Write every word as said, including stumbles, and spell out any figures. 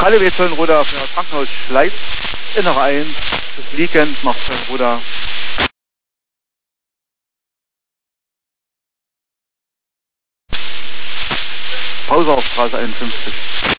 Kalle Wetzelnruder für das Krankenhaus Schleiz, Innere eins, das Weekend macht sein Ruder. Pause auf Straße einundfünfzig.